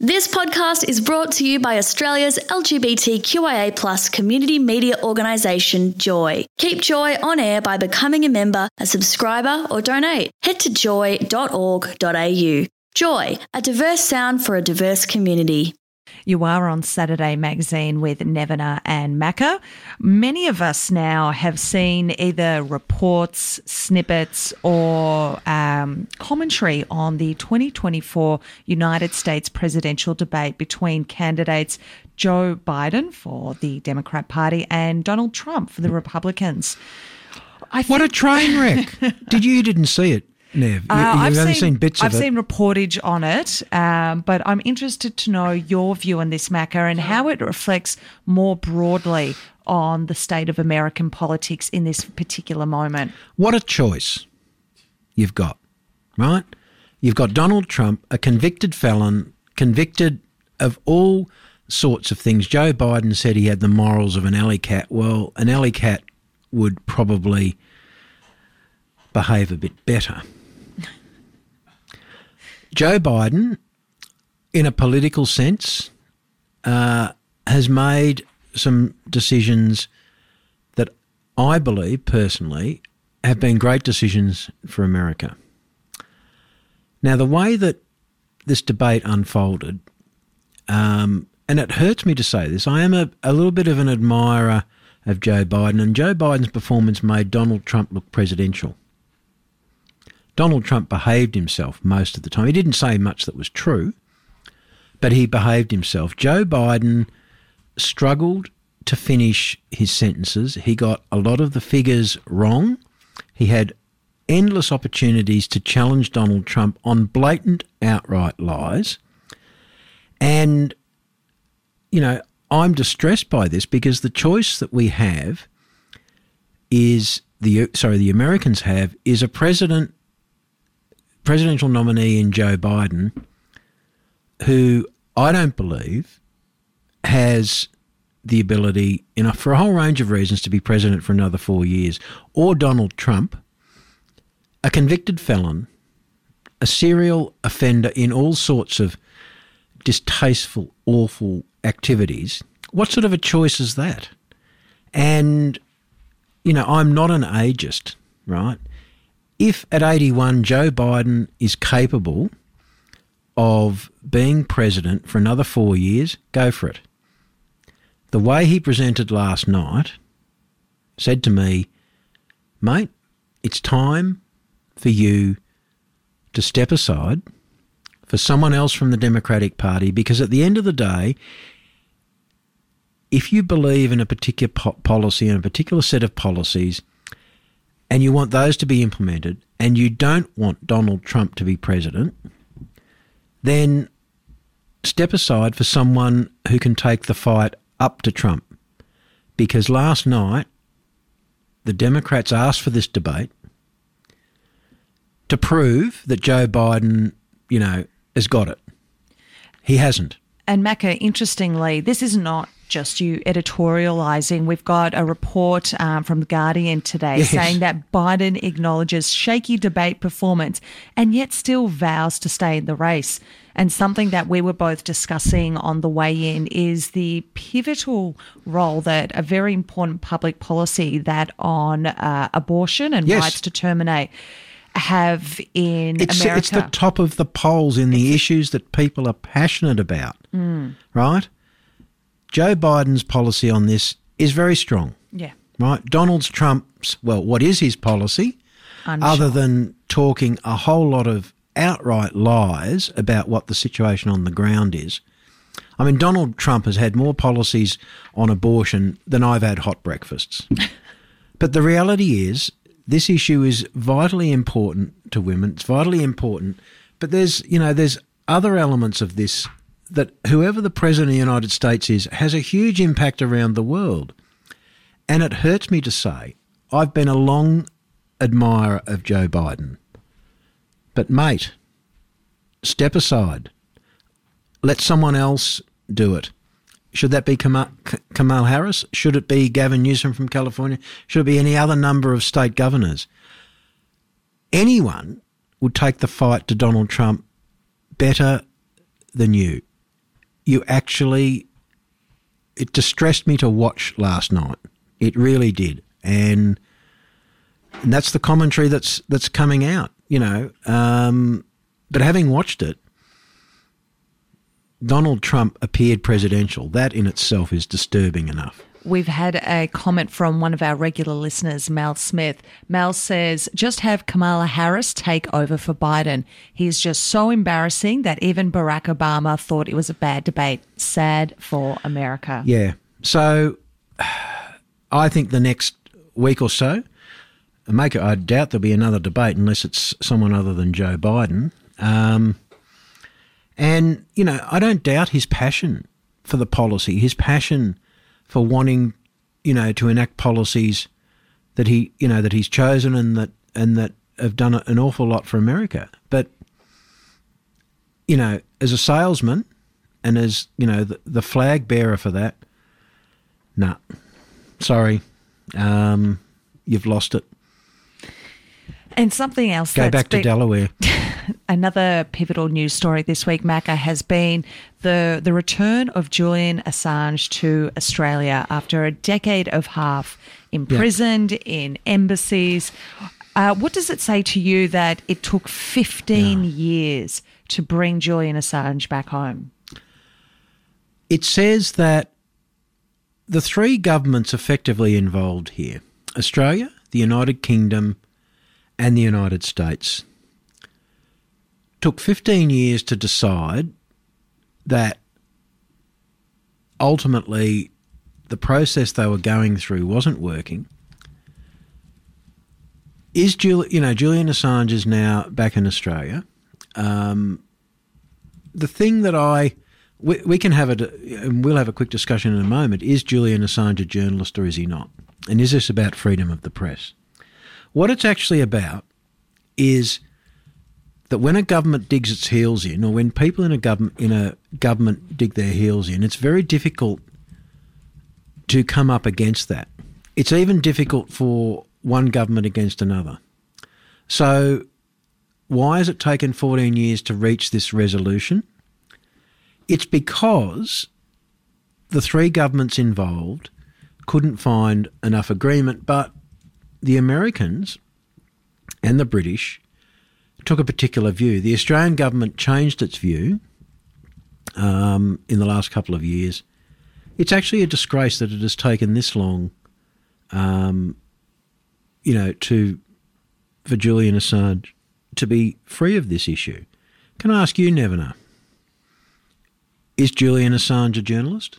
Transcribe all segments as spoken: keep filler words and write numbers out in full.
This podcast is brought to you by Australia's L G B T Q I A plus community media organisation, Joy. Keep Joy on air by becoming a member, a subscriber or donate. Head to joy dot org dot a u. Joy, a diverse sound for a diverse community. You are on Saturday Magazine with Nevena and Macca. Many of us now have seen either reports, snippets or um, commentary on the twenty twenty-four United States presidential debate between candidates Joe Biden for the Democrat Party and Donald Trump for the Republicans. I what a train wreck. Did you, you didn't see it? Nev, you, uh, you've I've only seen, seen bits I've of it. I've seen reportage on it, um, but I'm interested to know your view on this, Macca, and how it reflects more broadly on the state of American politics in this particular moment. What a choice you've got, right? You've got Donald Trump, a convicted felon, convicted of all sorts of things. Joe Biden said he had the morals of an alley cat. Well, an alley cat would probably behave a bit better. Joe Biden, in a political sense, uh, has made some decisions that I believe personally have been great decisions for America. Now, the way that this debate unfolded, um, and it hurts me to say this, I am a, a little bit of an admirer of Joe Biden, and Joe Biden's performance made Donald Trump look presidential. Donald Trump behaved himself most of the time. He didn't say much that was true, but he behaved himself. Joe Biden struggled to finish his sentences. He got a lot of the figures wrong. He had endless opportunities to challenge Donald Trump on blatant, outright lies. And, you know, I'm distressed by this because the choice that we have is, the sorry, the Americans have, is a president presidential nominee in Joe Biden, who I don't believe has the ability, you know, for a whole range of reasons, to be president for another four years, or Donald Trump, a convicted felon, a serial offender in all sorts of distasteful, awful activities. What sort of a choice is that? And, you know, I'm not an ageist, right? If at eighty-one Joe Biden is capable of being president for another four years, go for it. The way he presented last night said to me, mate, it's time for you to step aside for someone else from the Democratic Party, because at the end of the day, if you believe in a particular po- policy and a particular set of policies, and you want those to be implemented, and you don't want Donald Trump to be president, then step aside for someone who can take the fight up to Trump. Because last night, the Democrats asked for this debate to prove that Joe Biden, you know, has got it. He hasn't. And Macca, interestingly, this is not just you editorialising. We've got a report um, from The Guardian today yes. saying that Biden acknowledges shaky debate performance and yet still vows to stay in the race. And something that we were both discussing on the way in is the pivotal role that a very important public policy that on uh, abortion and yes. rights to terminate have in it's, America. It's the top of the polls in the issues that people are passionate about, mm. right? Joe Biden's policy on this is very strong. Yeah. Right? Donald Trump's, well, what is his policy? Unsure. Other than talking a whole lot of outright lies about what the situation on the ground is. I mean, Donald Trump has had more policies on abortion than I've had hot breakfasts. But the reality is, this issue is vitally important to women. It's vitally important. But there's, you know, there's other elements of this that whoever the president of the United States is has a huge impact around the world. And it hurts me to say, I've been a long admirer of Joe Biden. But mate, step aside. Let someone else do it. Should that be Kamala, Kamala Harris? Should it be Gavin Newsom from California? Should it be any other number of state governors? Anyone would take the fight to Donald Trump better than you. you actually, it distressed me to watch last night. It really did. And and that's the commentary that's that's coming out, you know. Um, but having watched it, Donald Trump appeared presidential. That in itself is disturbing enough. We've had a comment from one of our regular listeners, Mel Smith. Mel says, just have Kamala Harris take over for Biden. He's just so embarrassing that even Barack Obama thought it was a bad debate. Sad for America. Yeah. So I think the next week or so, make it, I doubt there'll be another debate unless it's someone other than Joe Biden. Um, and, you know, I don't doubt his passion for the policy, his passion for wanting, you know, to enact policies that he, you know, that he's chosen and that and that have done an awful lot for America. But, you know, as a salesman and as, you know, the, the flag bearer for that, nah, sorry, um, you've lost it. And something else. Go that's back to been- Delaware. Another pivotal news story this week, Macca, has been the the return of Julian Assange to Australia after a decade of half imprisoned yeah. in embassies. Uh, what does it say to you that it took fifteen yeah. years to bring Julian Assange back home? It says that the three governments effectively involved here, Australia, the United Kingdom and the United States, took fifteen years to decide that ultimately the process they were going through wasn't working. Is Jul- you know, Julian Assange is now back in Australia. Um, the thing that I we, we can have a and we'll have a quick discussion in a moment. Is Julian Assange a journalist or is he not? And is this about freedom of the press? What it's actually about is that when a government digs its heels in, or when people in a government in a government dig their heels in, it's very difficult to come up against that. It's even difficult for one government against another. So why has it taken fourteen years to reach this resolution? It's because the three governments involved couldn't find enough agreement, but the Americans and the British took a particular view. The Australian government changed its view um, in the last couple of years. It's actually a disgrace that it has taken this long, um, you know, to for Julian Assange to be free of this issue. Can I ask you, Nevena, is Julian Assange a journalist?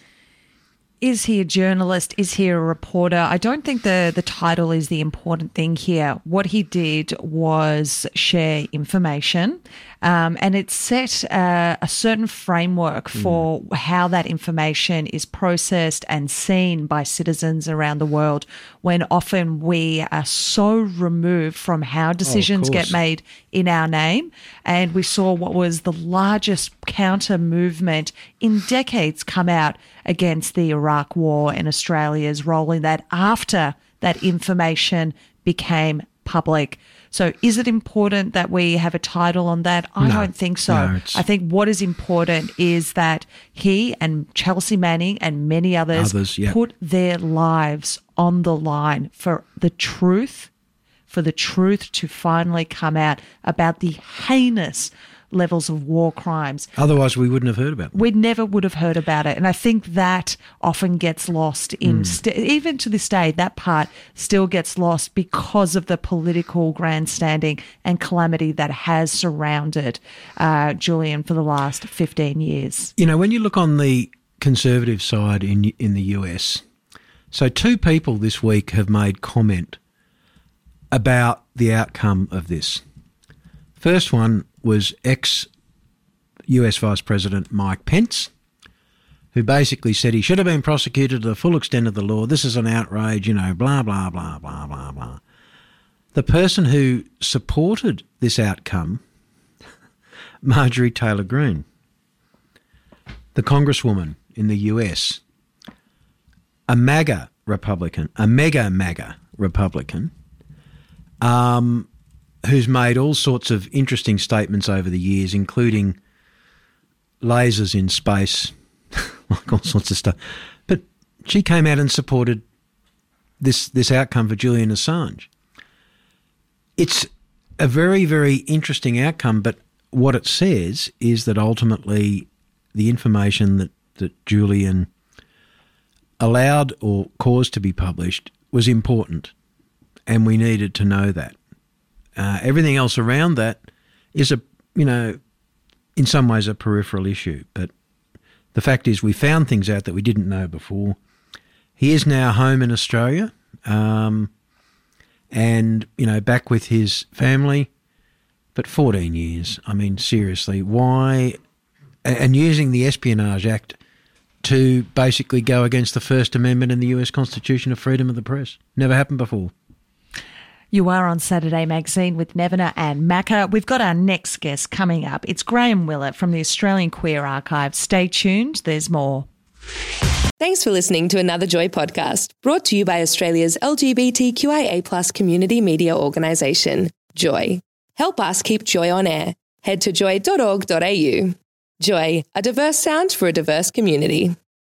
Is he a journalist? Is he a reporter? I don't think the, the title is the important thing here. What he did was share information, um, and it set uh, a certain framework for mm. how that information is processed and seen by citizens around the world, when often we are so removed from how decisions oh, get made in our name. And we saw what was the largest counter movement in decades come out against the Iraq War, and Australia's role in that after that information became public. So is it important that we have a title on that? I no, don't think so. No, I think what is important is that he and Chelsea Manning and many others, others yep. put their lives on the line for the truth, for the truth to finally come out about the heinous levels of war crimes. Otherwise, we wouldn't have heard about it. We never would have heard about it. And I think that often gets lost in, mm. st- even to this day, that part still gets lost because of the political grandstanding and calamity that has surrounded uh, Julian for the last fifteen years. You know, when you look on the conservative side in in the U S, so two people this week have made comment about the outcome of this. First one was ex-U S Vice President Mike Pence, who basically said he should have been prosecuted to the full extent of the law. This is an outrage, you know, blah, blah, blah, blah, blah, blah. The person who supported this outcome, Marjorie Taylor Greene, the congresswoman in the U S, a MAGA Republican, a mega MAGA Republican, um, who's made all sorts of interesting statements over the years, including lasers in space, like all sorts of stuff. But she came out and supported this this outcome for Julian Assange. It's a very, very interesting outcome, but what it says is that ultimately the information that, that Julian allowed or caused to be published was important, and we needed to know that. Uh, everything else around that is a, you know, in some ways a peripheral issue, but the fact is we found things out that we didn't know before. He is now home in Australia, um, and, you know, back with his family, but fourteen years. I mean, seriously, why? And using the Espionage Act to basically go against the First Amendment in the U S Constitution of freedom of the press. Never happened before. You are on Saturday Magazine with Nevena and Macca. We've got our next guest coming up. It's Graham Willett from the Australian Queer Archive. Stay tuned, there's more. Thanks for listening to another Joy podcast, brought to you by Australia's L G B T Q I A plus community media organisation, Joy. Help us keep Joy on air. Head to joy dot org dot a u. Joy, a diverse sound for a diverse community.